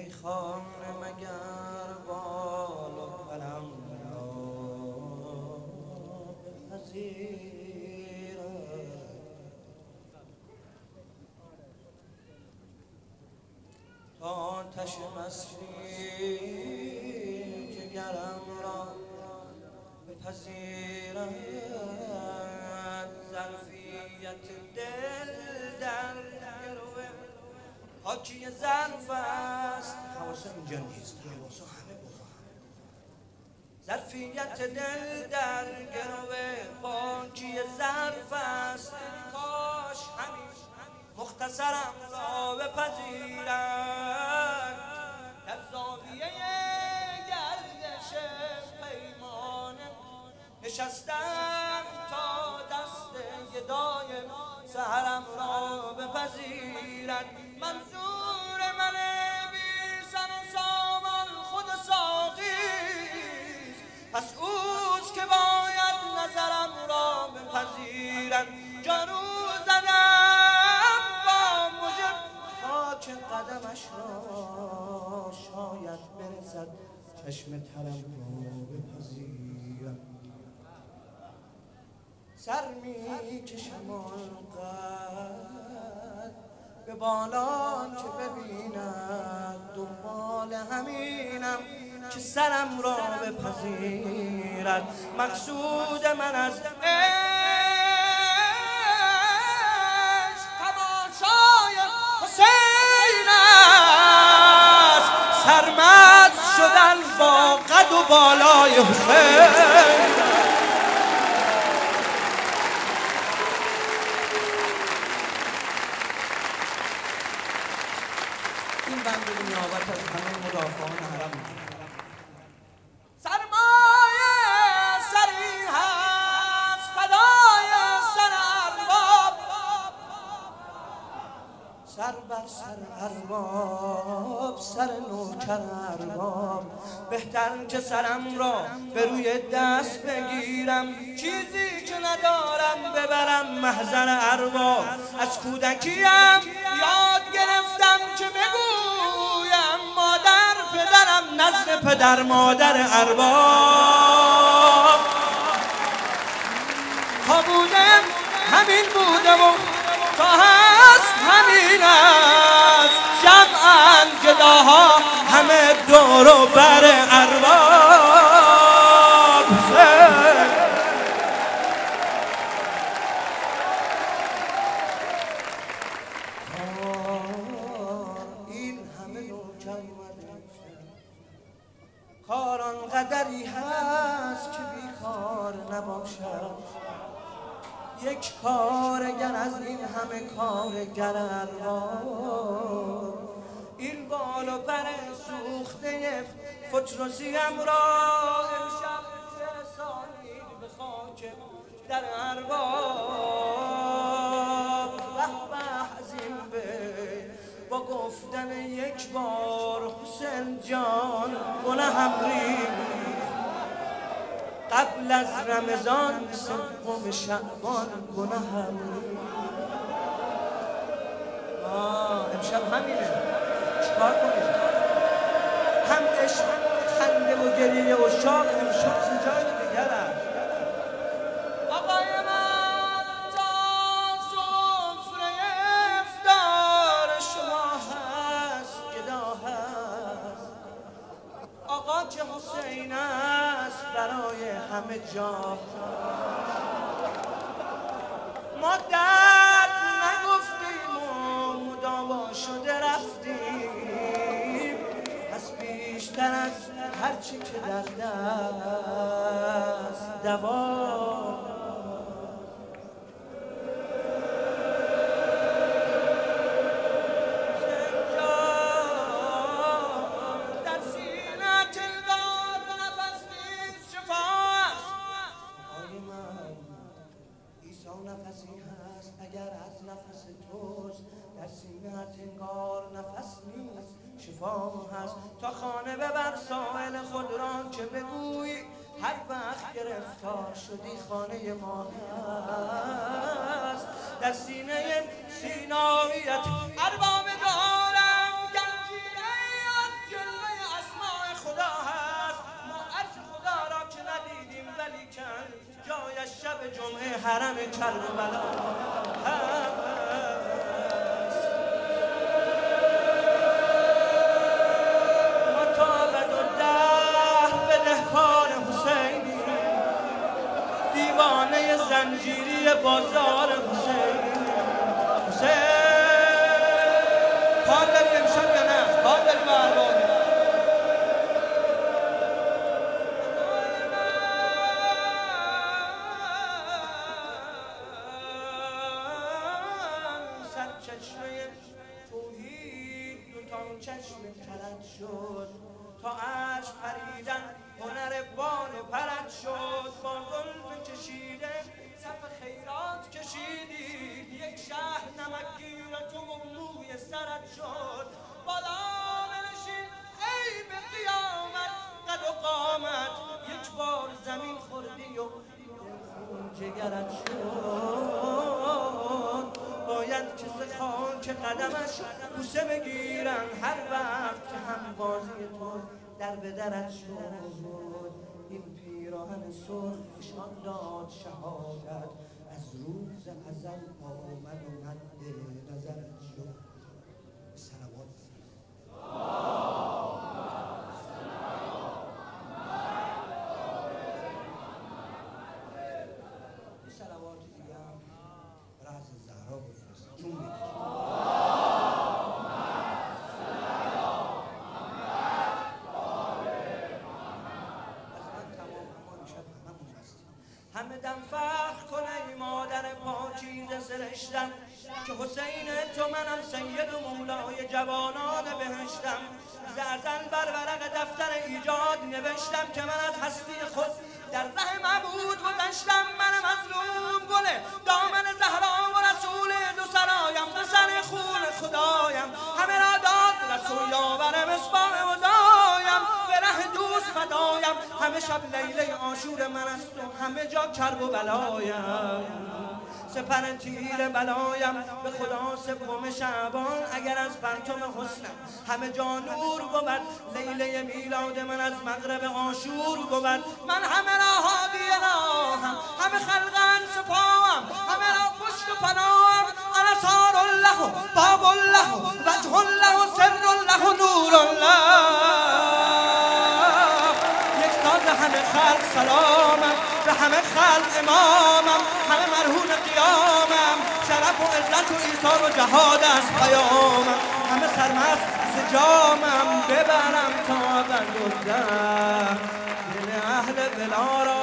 خانه مگر بال و پرم را بپذیرد تا آتش مستی جگرم را بپذیرد ظرفیت دل در گروه حاکی ظرف است حواسم اینجا نیست حواسا همه بزن ظرفیت دل در گروه حاکی ظرف است کاش همیشه مختصرم را بپذیرد در زاویه گردش پیمانه نشستم تا دست گدای سحرم را بپذیرد منظور من بی سر و سامان خود ساقیست پس اوست که باید نظرم را بپذیرد جارو زدم با مژه خاک قدمش را شاید برسد چشم ترم را بپذیرد سر می کشم آنقدر به بالا که ببیند دنبال همینم که سرم را بپذیرد مقصود من از عشق تماشای حسین است سرمست شدن با قد و بالای حسین این بند به نیابت از همه مدافعان حرم سرمایه سری هست فدای سر ارباب سر بر سر ارباب سر نوکر ارباب بهتر که سرم را به روی دست بگیرم چیزی که ندارم ببرم محضر ارباب از کودکیم یاد گرفتم که بگویم مادر پدرم نزد پدر مادر ارباب تا بودم همین بودم و تا هست همین است جمعاً گداها همه دور و بر ارباب این همه نوکر کار آنقدری هست که بیکار نباشد یک کارگر از این همه کارگر ارباب این بال و پر سوخته فتروسیم را امشب رسانید به خاک در ارباب به از این به با گفتن یک بار حسین جان گناهم ریخت قبل از رمضان سوم شعبان گناهم امشب همینه چیکار کنیم هم عشق خنده و گریه و شاق امشب جای دیگر است آقای من تا سفره افطار شما هست گدا هست آقا که حسین است برای همه جا ما درد نگفتیم و مداوا شده رفتیم پس بیشتر از هرچی که در دست دوا نفسی هست اگر از نفس توست در سینه‌ات انگار نفس نیست شفا هست تا خانه ببر سائل خود را که بگویی هر وقت گرفتار شدی خانه ما هست در سینه سیناییت ارباب دارم گنجینه جمعه حرم کربلا مطابد و ده بدهکار حسینی دیوانه زنجیری بازار حسینی کار داری امشب یا نه؟ کار داری با اربابی سرچشمه توحید دوتا چشم کلد شد تا عشق پریدن هنر بان پرد شد با زلف کشیده صف خیرات کشیدی یک شهر نمکگیر تو موی سرت شد بالا بنشین ای به قیامت قد و قامت یک بار زمین خوردی و خون جگرت شد باید که ز خاک قدمش بوسه بگیرن هر وقت که همبازی تو در به درت شد این پیراهن سرخ نشان داد شهادت از روز ازل آمد و مد نظرت شد صلوات صلوات دیگه هم برای حضرت زهرا بفرست جون بگیر همه دم فخر کنه ای مادر پاکیزه سرشتم که حسین تو منم سید و مولای جوانان بهشتم ز ازل بر ورق دفتر ایجاد نوشتم که من از هستی خود در ره معبود گذشتم من مظلوم گل دامن زهرا و رسول دو سرایم پسر خون خدایم همه را داد رسول یاور مصباح ودایم به ره دوست فدایم همه شب لیله عاشور من است و همه جا کرب و بلایم سپر تیر بلایم به خدا سوم شعبان اگر از پرتم حسنم همه جا نور بود لیله میلاد من از مغرب عاشور بود من همه را هادی راهم همه خلقان سپاهم همه را پشت و پناهم انصار الله باب الله وجه الله سر الله نور الله یک تاز همه خلق سلامم به همه خلق امامم همه مرهون قیامم شرف و عزت و ایثار و جهاد از پیامم همه سرمست ز جامم ببرم تا ابد دل اهل ولا را